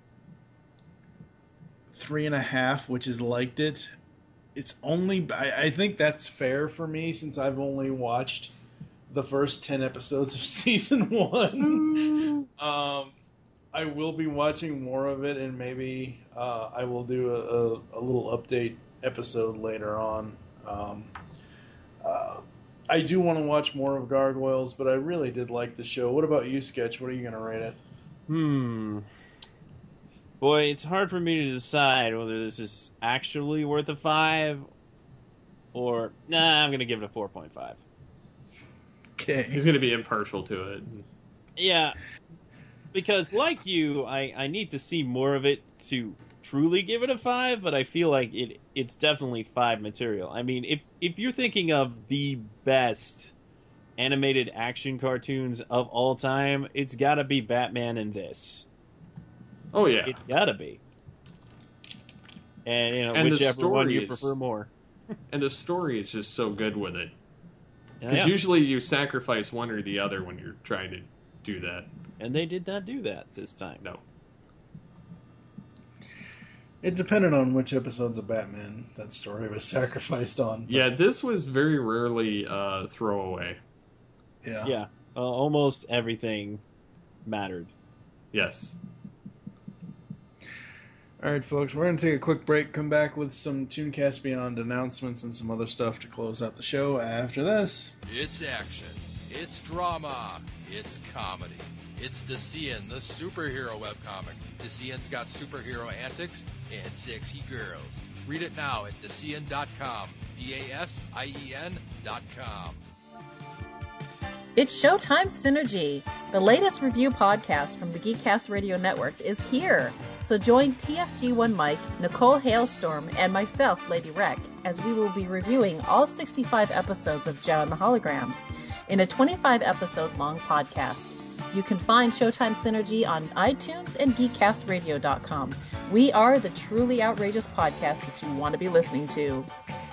Speaker 1: three and a half, which is liked it. It's only, I, I think that's fair for me since I've only watched the first ten episodes of season one. um, I will be watching more of it, and maybe uh, I will do a, a, a little update episode later on. Um, uh, I do want to watch more of Gargoyles, but I really did like the show. What about you, Sketch? What are you going to rate it?
Speaker 4: Hmm. Boy, it's hard for me to decide whether this is actually worth a five or... Nah, I'm going to give it a four point five.
Speaker 1: Okay.
Speaker 5: He's going to be impartial to it.
Speaker 4: Yeah, because like you, I, I need to see more of it to truly give it a five, but I feel like it it's definitely five material. I mean, if if you're thinking of the best animated action cartoons of all time, it's got to be Batman and this.
Speaker 5: Oh, yeah.
Speaker 4: It's got to be. And, you know,
Speaker 5: And the
Speaker 4: whichever one
Speaker 5: story
Speaker 4: you
Speaker 5: is-
Speaker 4: prefer more.
Speaker 5: And the story is just so good with it.
Speaker 4: Yeah,
Speaker 5: Because
Speaker 4: yeah.
Speaker 5: usually you sacrifice one or the other when you're trying to do that.
Speaker 4: And they did not do that this time.
Speaker 5: No.
Speaker 1: It depended on which episodes of Batman that story was sacrificed on. but-
Speaker 5: Yeah, this was very rarely uh, throwaway.
Speaker 1: Yeah.
Speaker 4: Yeah, uh, almost everything mattered.
Speaker 5: Yes.
Speaker 1: All right, folks, we're going to take a quick break, come back with some Tooncast Beyond announcements and some other stuff to close out the show after this.
Speaker 6: It's action. It's drama. It's comedy. It's Decian, the superhero webcomic. Decian's got superhero antics and sexy girls. Read it now at Decian dot com. D A S I E N dot com.
Speaker 7: It's Showtime Synergy. The latest review podcast from the Geekcast Radio Network is here. So join T F G one Mike, Nicole Hailstorm, and myself, Lady Rec, as we will be reviewing all sixty-five episodes of Joe and the Holograms in a twenty-five episode long podcast. You can find Showtime Synergy on iTunes and geekcast radio dot com. We are the truly outrageous podcast that you want to be listening to.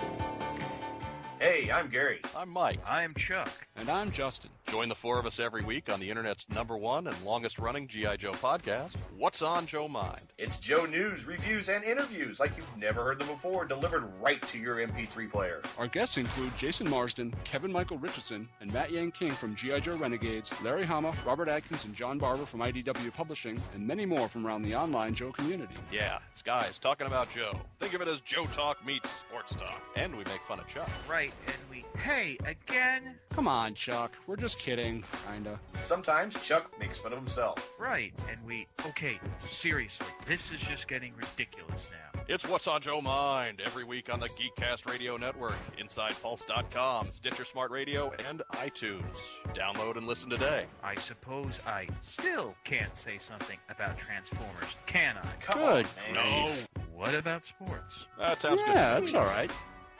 Speaker 8: Hey, I'm Gary.
Speaker 9: I'm Mike.
Speaker 10: I'm Chuck.
Speaker 9: And I'm Justin. Join the four of us every week on the internet's number one and longest running G I. Joe podcast, What's on Joe Mind?
Speaker 8: It's Joe news, reviews, and interviews like you've never heard them before, delivered right to your M P three player.
Speaker 10: Our guests include Jason Marsden, Kevin Michael Richardson, and Matt Yang King from G I. Joe Renegades, Larry Hama, Robert Adkins, and John Barber from I D W Publishing, and many more from around the online Joe community.
Speaker 9: Yeah, it's guys talking about Joe. Think of it as Joe Talk meets Sports Talk. And we make fun of Chuck.
Speaker 11: Right, and we, hey, again?
Speaker 10: Come on, Chuck. We're just kidding, kinda.
Speaker 8: Sometimes Chuck makes fun of himself.
Speaker 11: Right, and we, okay, seriously, this is just getting ridiculous now.
Speaker 9: It's What's on Joe Mind every week on the Geekcast Radio Network, Inside Pulse dot com, Stitcher Smart Radio, and iTunes. Download and listen today.
Speaker 11: I suppose I still can't say something about Transformers, can I?
Speaker 8: Come
Speaker 10: Good.
Speaker 8: on, man.
Speaker 9: No.
Speaker 11: What about sports?
Speaker 9: That sounds good.
Speaker 10: Yeah, that's all right.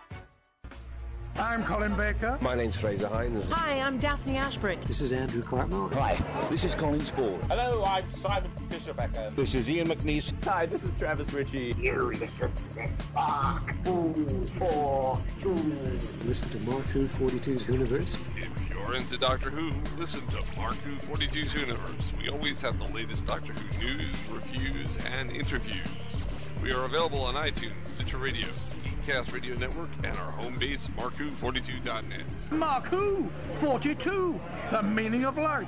Speaker 12: I'm Colin Baker.
Speaker 13: My name's Fraser Hines.
Speaker 14: Hi, I'm Daphne Ashbrook.
Speaker 15: This is Andrew Cartmel.
Speaker 16: Hi, this is Colin Spall.
Speaker 17: Hello, I'm Simon Fisher-Becker.
Speaker 16: This is Ian McNeice.
Speaker 18: Hi, this is Travis Ritchie.
Speaker 19: You listen to this Mark for Tunes.
Speaker 15: Listen to Mark Who forty-two's Universe.
Speaker 20: If you're into Doctor Who, listen to Mark Who forty-two's Universe. We always have the latest Doctor Who news, reviews, and interviews. We are available on iTunes, Stitcher Radio, Geekcast Radio Network, and our home base, Mark Who forty-two dot net.
Speaker 12: Mark Who forty-two, the meaning of life.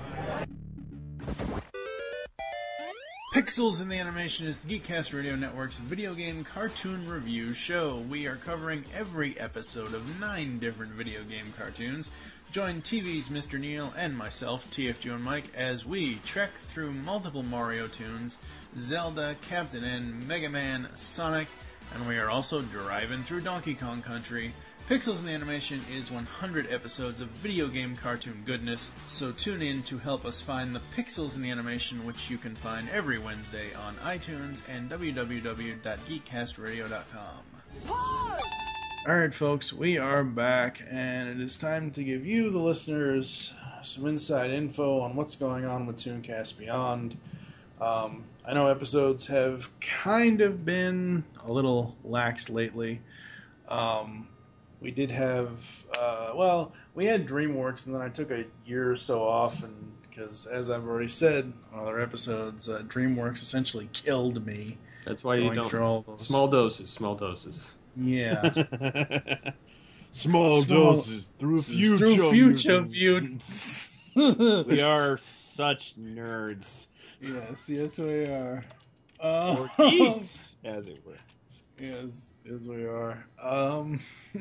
Speaker 1: Pixels in the Animation is the Geekcast Radio Network's video game cartoon review show. We are covering every episode of nine different video game cartoons. Join T V's Mister Neil and myself, T F G and Mike, as we trek through multiple Mario tunes, Zelda, Captain N, Mega Man, Sonic, and we are also driving through Donkey Kong Country. Pixels in the Animation is one hundred episodes of video game cartoon goodness, so tune in to help us find the Pixels in the Animation, which you can find every Wednesday on iTunes and w w w dot geekcast radio dot com. Alright folks, we are back, and it is time to give you, the listeners, some inside info on what's going on with Tooncast Beyond. Um, I know episodes have kind of been a little lax lately. Um, we did have, uh, well, we had DreamWorks, and then I took a year or so off, and because, as I've already said on other episodes, uh, DreamWorks essentially killed me.
Speaker 5: That's why you don't.
Speaker 1: Through all those...
Speaker 5: Small doses, small doses.
Speaker 1: Yeah.
Speaker 4: Small, Small doses through future,
Speaker 1: through future mutants.
Speaker 4: We are such nerds.
Speaker 1: Yes, yes we are. Uh,
Speaker 4: or geeks, as it were.
Speaker 1: Yes, yes we are. Um,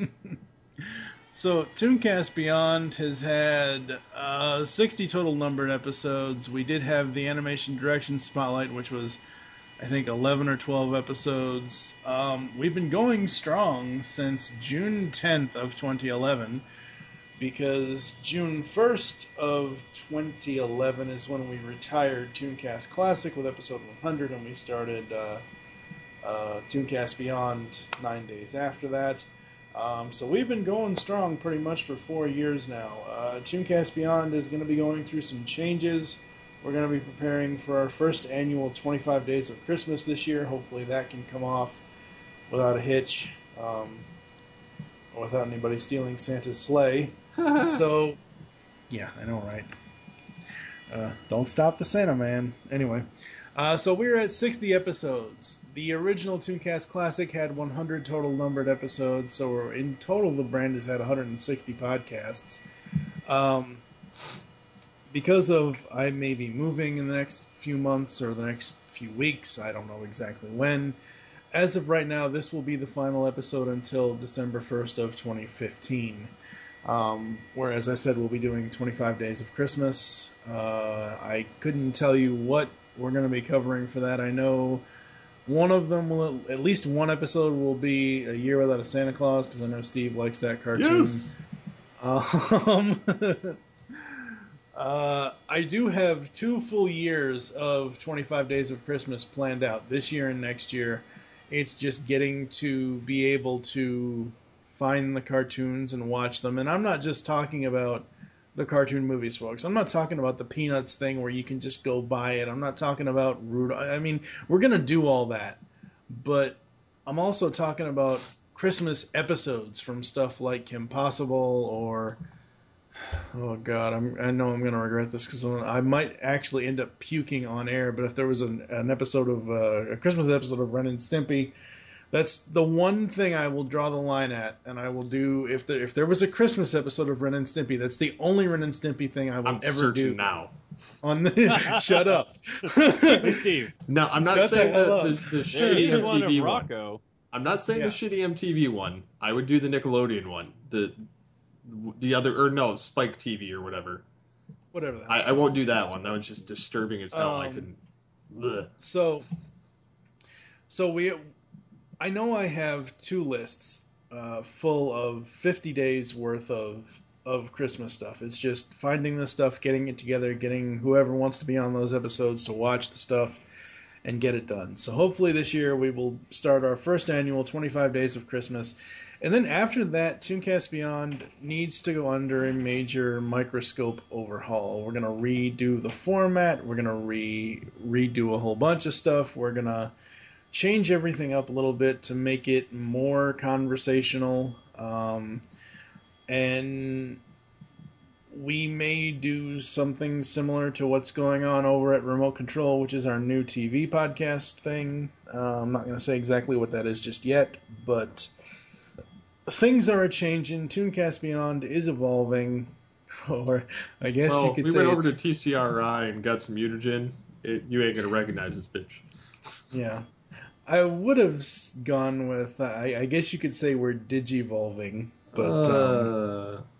Speaker 1: so, Tooncast Beyond has had uh, sixty total numbered episodes. We did have the Animation Direction Spotlight, which was, I think, eleven or twelve episodes. Um, we've been going strong since June tenth of twenty eleven, because June first of twenty eleven is when we retired Tooncast Classic with episode one hundred, and we started uh, uh, Tooncast Beyond nine days after that. Um, so we've been going strong pretty much for four years now. Uh, Tooncast Beyond is going to be going through some changes. We're going to be preparing for our first annual twenty-five Days of Christmas this year. Hopefully that can come off without a hitch, um, or without anybody stealing Santa's sleigh. So, yeah, I know, right? Uh, don't stop the Santa Man. Anyway, uh, so we're at sixty episodes. The original Tooncast Classic had one hundred total numbered episodes, so we're, in total the brand has had one hundred sixty podcasts. Um... Because of I may be moving in the next few months or the next few weeks, I don't know exactly when. As of right now, this will be the final episode until December first of twenty fifteen. Um, where, as I said, we'll be doing twenty-five Days of Christmas. Uh, I couldn't tell you what we're going to be covering for that. I know one of them will, at least one episode will be A Year Without a Santa Claus, because I know Steve likes that cartoon.
Speaker 5: Yes!
Speaker 1: Um... Uh, I do have two full years of twenty-five Days of Christmas planned out, this year and next year. It's just getting to be able to find the cartoons and watch them. And I'm not just talking about the cartoon movies, folks. I'm not talking about the Peanuts thing where you can just go buy it. I'm not talking about Rudolph. I mean, we're going to do all that. But I'm also talking about Christmas episodes from stuff like Kim Possible or... Oh God, I'm, I know I'm going to regret this because I might actually end up puking on air. But if there was an, an episode of uh, a Christmas episode of Ren and Stimpy, that's the one thing I will draw the line at, and I will do if there if there was a Christmas episode of Ren and Stimpy. That's the only Ren and Stimpy thing I will
Speaker 5: I'm
Speaker 1: ever do
Speaker 5: now.
Speaker 1: On the shut up,
Speaker 4: hey, Steve.
Speaker 5: No, I'm not
Speaker 1: Shut
Speaker 5: saying
Speaker 1: the,
Speaker 5: the, the, the shitty M T V one.
Speaker 4: Rocco.
Speaker 5: I'm not saying
Speaker 1: Yeah.
Speaker 5: the shitty M T V one. I would do the Nickelodeon one. The the other or no Spike T V or whatever.
Speaker 1: Whatever. That
Speaker 5: I, I
Speaker 1: was.
Speaker 5: won't do that one. That was just disturbing as hell. I
Speaker 1: Um,
Speaker 5: couldn't. Bleh.
Speaker 1: So, so we, I know I have two lists uh, full of fifty days worth of of Christmas stuff. It's just finding the stuff, getting it together, getting whoever wants to be on those episodes to watch the stuff and get it done. So hopefully this year we will start our first annual twenty-five Days of Christmas. And then after that, Tooncast Beyond needs to go under a major microscope overhaul. We're going to redo the format. We're going to re redo a whole bunch of stuff. We're going to change everything up a little bit to make it more conversational. Um, and we may do something similar to what's going on over at Remote Control, which is our new T V podcast thing. Uh, I'm not going to say exactly what that is just yet, but... things are changing. Tooncast Beyond is evolving, or I guess
Speaker 5: well,
Speaker 1: you could
Speaker 5: we
Speaker 1: say
Speaker 5: went over
Speaker 1: it's-
Speaker 5: to T C R I and got some mutagen. It, you ain't gonna recognize this bitch.
Speaker 1: Yeah, I would have s- gone with. Uh, I, I guess you could say we're digivolving, but.
Speaker 5: Uh...
Speaker 1: Um...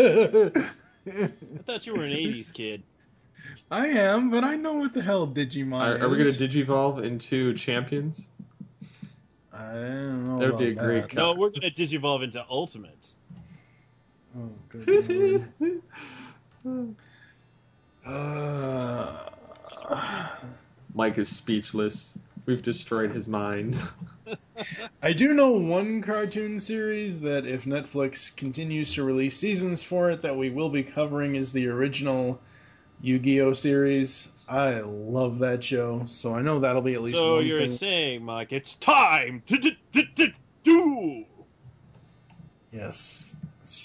Speaker 4: I thought you were an eighties kid.
Speaker 1: I am, but I know what the hell Digimon
Speaker 5: Are,
Speaker 1: is.
Speaker 5: are we gonna digivolve into champions?
Speaker 1: I don't know.
Speaker 5: That'd be a
Speaker 1: about
Speaker 5: great.
Speaker 1: that.
Speaker 5: cut.
Speaker 4: No, we're gonna digivolve into Ultimate.
Speaker 1: Oh, good lord. uh,
Speaker 5: Mike is speechless. We've destroyed his mind.
Speaker 1: I do know one cartoon series that if Netflix continues to release seasons for it that we will be covering is the original Yu-Gi-Oh series. I love that show, so I know that'll be at least
Speaker 4: So
Speaker 1: one
Speaker 4: you're
Speaker 1: thing.
Speaker 4: saying, Mike, it's time to d- d- d- do.
Speaker 1: Yes.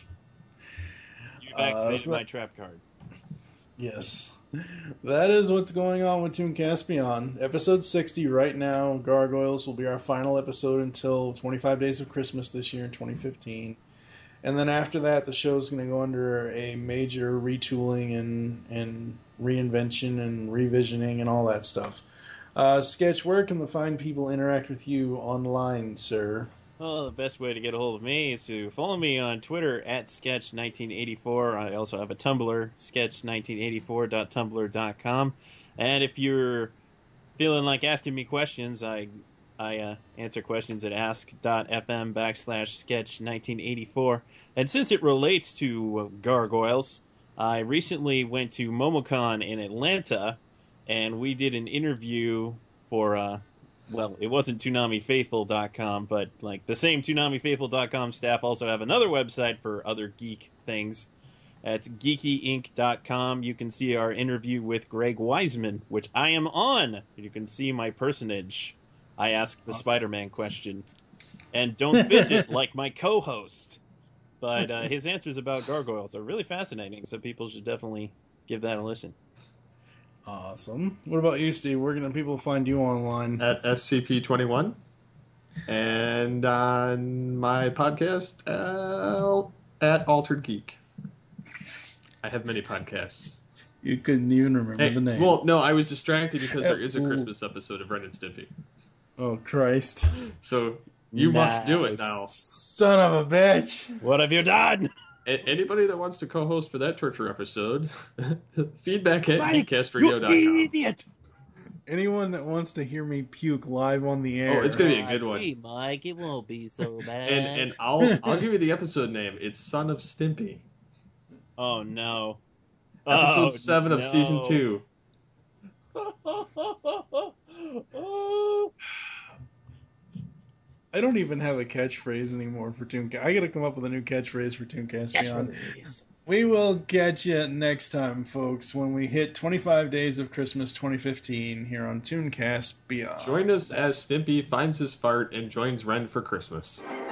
Speaker 4: You've activated
Speaker 1: Uh, so
Speaker 4: my
Speaker 1: that-
Speaker 4: trap card.
Speaker 1: Yes. That is what's going on with Tooncast Beyond. Episode sixty right now, Gargoyles, will be our final episode until twenty-five Days of Christmas this year in twenty fifteen. And then after that, the show's going to go under a major retooling and, and reinvention and revisioning and all that stuff. Uh, Sketch, where can the fine people interact with you online, sir?
Speaker 4: Well, the best way to get a hold of me is to follow me on Twitter at sketch nineteen eighty-four. I also have a Tumblr, sketch nineteen eighty-four dot tumblr dot com. And if you're feeling like asking me questions, I I uh, answer questions at ask.fm backslash sketch nineteen eighty-four. And since it relates to Gargoyles, I recently went to MomoCon in Atlanta, and we did an interview for... Uh, Well, it wasn't Toonami Faithful dot com, but like the same Toonami Faithful dot com staff also have another website for other geek things. That's geeky inc dot com. You can see our interview with Greg Wiseman, which I am on. You can see my personage. I ask the
Speaker 1: Awesome.
Speaker 4: Spider-Man question. And don't fidget like my co-host. But uh, his answers about gargoyles are really fascinating, so people should definitely give that a listen.
Speaker 1: Awesome. What about you, Steve? Where can people find you online?
Speaker 5: At S C P twenty-one. And on my podcast, uh, at Altered Geek. I have many podcasts.
Speaker 1: You couldn't even remember
Speaker 5: Hey,
Speaker 1: the name.
Speaker 5: well, no, I was distracted because there is a
Speaker 1: Ooh.
Speaker 5: Christmas episode of Ren and Stimpy.
Speaker 1: Oh, Christ.
Speaker 5: So you must do it
Speaker 4: Nice.
Speaker 5: now.
Speaker 1: Son of a bitch.
Speaker 4: What have you done?
Speaker 5: A- anybody that wants to co-host for that torture episode, feedback at
Speaker 4: Mike,
Speaker 5: geekcast radio dot com.
Speaker 4: you idiot!
Speaker 1: Anyone that wants to hear me puke live on the air.
Speaker 5: Oh, it's gonna be a good one.
Speaker 4: Gee, Mike, it won't be so bad.
Speaker 5: And and I'll I'll give you the episode name. It's Son of Stimpy.
Speaker 4: Oh, no.
Speaker 5: Episode
Speaker 4: Oh,
Speaker 5: seven of
Speaker 4: no.
Speaker 5: season two.
Speaker 1: I don't even have a catchphrase anymore for Tooncast. I gotta come up with a new catchphrase for Tooncast Beyond. We will catch you next time, folks, when we hit twenty-five Days of Christmas twenty fifteen here on Tooncast Beyond.
Speaker 5: Join us as Stimpy finds his fart and joins Ren for Christmas.